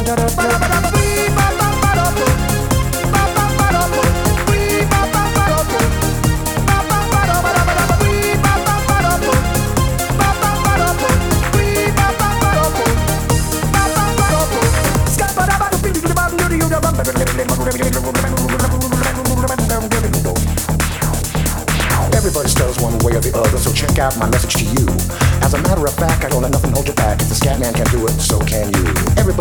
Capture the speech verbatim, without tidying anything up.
Everybody spells one way or the other, so check out my message to you. As a matter of fact, I don't let nothing hold you back. If the scat man can do it, so can you. Everybody